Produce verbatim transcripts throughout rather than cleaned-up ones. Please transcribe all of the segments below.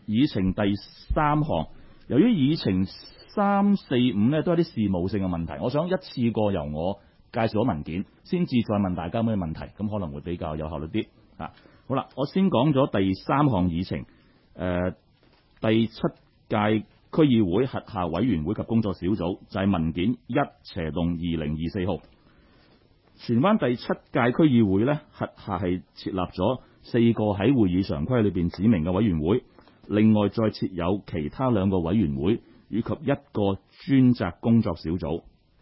議程第三項，由於議程三四五咧都係啲事務性嘅問題，我想一次過由我介紹咗文件，先至再問大家咩問題，咁可能會比較有效率啲啊。好啦，我先講咗第三項議程，誒、呃、第七屆區議會轄下委員會及工作小組就係、是、文件一斜動二零二四號。荃灣第七屆區議會咧轄下係設立咗四個喺會議常規裏邊指明嘅委員會，另外再設有其他兩個委員會以及一個專責工作小組。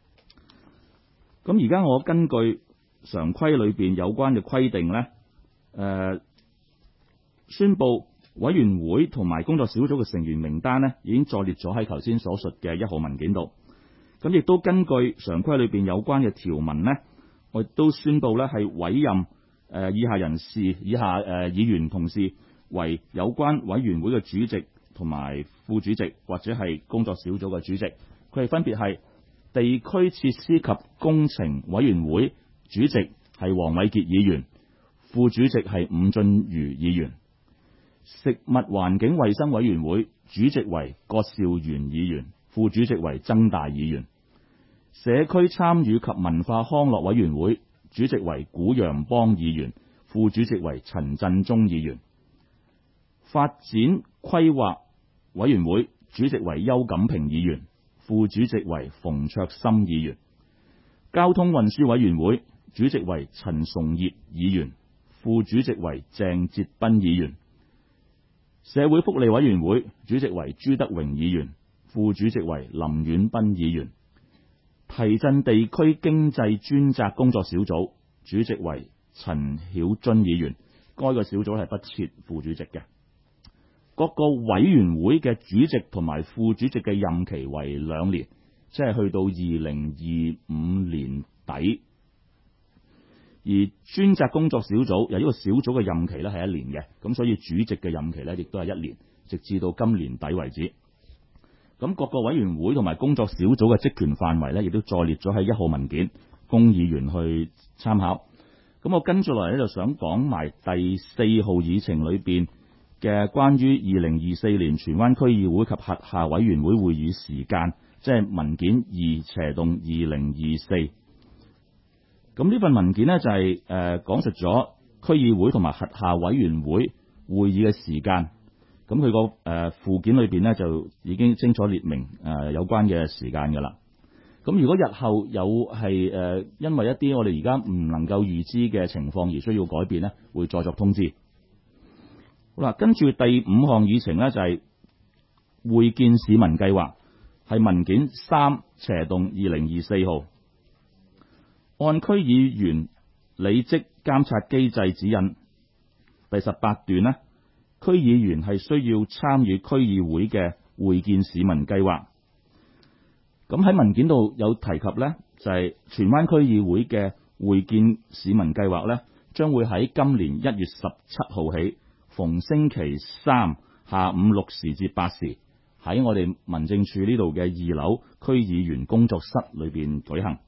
咁而家我根據常規裏邊有關嘅規定咧，誒、呃、宣佈委員會同埋工作小組嘅成員名單咧已經載列咗喺頭先所述嘅一號文件度。咁亦都根據常規裏邊有關嘅條文咧，我亦都宣佈咧係委任誒、呃、以下人士、以下誒、呃、議員同事為有關委員會嘅主席同埋副主席，或者係工作小組嘅主席。佢哋分別係地區設施及工程委員會主席係黃偉傑議員，副主席係伍俊瑜議員；食物環境衛生委員會主席為郭兆元議員，副主席為曾大議員；社區參與及文化康樂委員會主席為古楊邦議員，副主席為陳振中議員；發展規劃委員會主席為邱錦平議員，副主席為馮卓森議員；交通運輸委員會主席為陳崇業議員，副主席為鄭哲斌議員；社會福利委員會主席為朱德榮議員，副主席為林婉斌議員；提振地區經濟專責工作小組主席為陳曉津議員，該個小組係不設副主席嘅。各個委員會嘅主席同埋副主席嘅任期為兩年，即係去到二零二五年底。而專責工作小組由呢個小組嘅任期咧係一年嘅，咁所以主席嘅任期咧亦都係一年，直至到今年底為止。咁各個委員會同埋工作小組嘅職權範圍咧，亦都載列咗喺一號文件，供議員去參考。咁我跟住落嚟咧就想講埋第四號議程裏邊嘅關於二零二四年荃灣區議會及轄下委員會會議時間，即係文件二斜動二零二四。咁呢份文件呢，就係、是、誒、呃、講述咗區議會同埋轄下委員會會議嘅時間。咁佢個誒附件裏邊呢，就已經清楚列明誒、呃、有關嘅時間㗎啦。咁如果日後有係誒、呃、因為一啲我哋而家唔能夠預知嘅情況而需要改變呢，會再作通知。好啦，跟住第五項議程呢，就係、是、會見市民計劃，係文件三斜動二零二四號。按區議員履職監察機制指引第十八段呢，區議員係需要參與區議會嘅會見市民計劃。咁喺文件度有提及呢，就係、是、荃灣區議會嘅會見市民計劃呢，將會喺今年一月十七號起，逢星期三下午六時至八時，喺我哋民政處呢度嘅二樓區議員工作室裏邊舉行。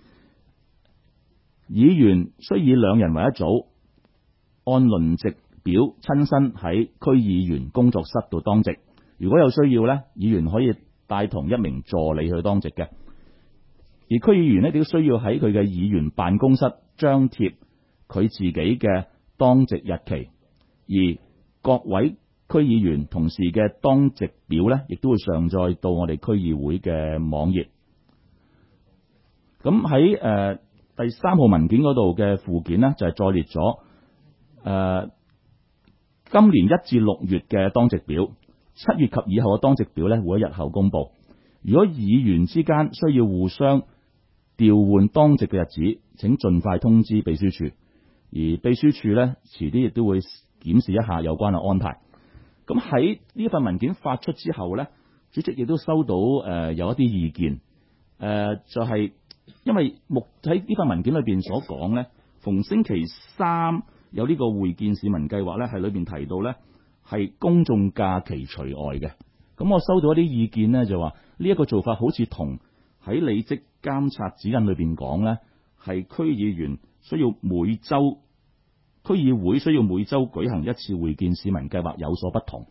議員需以兩人為一組，按輪值表親身喺區議員工作室度當值。如果有需要呢，議員可以帶同一名助理去當值嘅。而區議員呢，亦都需要喺佢嘅議員辦公室張貼佢自己嘅當值日期。而各位區議員同事嘅當值表呢，亦都會上載到我哋區議會嘅網頁。咁喺誒第三號文件嗰度嘅附件呢，就係、是、載列咗誒、呃、今年一至六月嘅當值表，七月及以後嘅當值表呢，會喺日後公佈。如果議員之間需要互相調換當值嘅日子，請盡快通知秘書處，而秘書處呢，遲啲亦都會檢視一下有關嘅安排。咁喺呢份文件發出之後呢，主席亦都收到誒、呃、有一啲意見，誒、呃、就係、是、因為目喺呢份文件裏邊所講呢，逢星期三有呢個會見市民計劃呢，係裏邊提到呢係公眾假期除外嘅。咁我收到一啲意見呢，就話呢一個做法好似同喺履職監察指引裏邊講呢，係區議員需要每週區議會需要每週舉行一次會見市民計劃有所不同。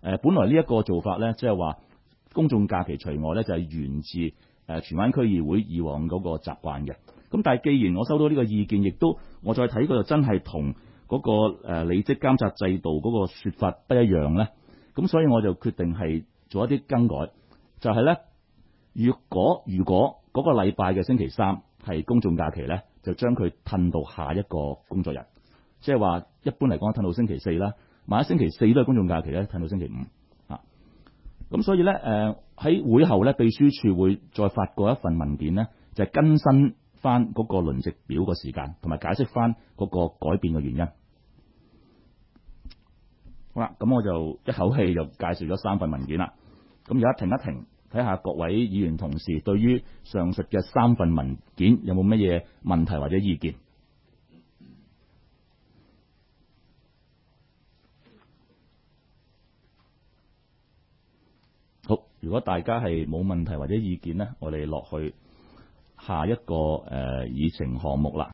呃，本來呢一個做法咧，即係話公眾假期除外咧，就係源自誒荃灣區議會以往嗰個習慣嘅。咁但係既然我收到呢個意見，亦都我再睇佢就真係同嗰個誒履職監察制度嗰個説法不一樣咧，咁所以我就決定係做一啲更改，就係咧，如果如果嗰個禮拜嘅星期三係公眾假期咧，就將佢褪到下一個工作日，即係話一般嚟講褪到星期四啦，萬一星期四都係公眾假期咧，褪到星期五啊。咁所以咧誒喺會後咧，秘書處會再發過一份文件咧，就係更新翻嗰個輪值表個時間，同埋解釋翻嗰個改變嘅原因。好啦，咁我就一口氣就介紹咗三份文件啦。咁而家停一停，睇下各位議員同事對於上述嘅三份文件有冇乜嘢問題或者意見？好，如果大家係冇問題或者意見呢，我哋落去下一個誒、呃、議程項目啦。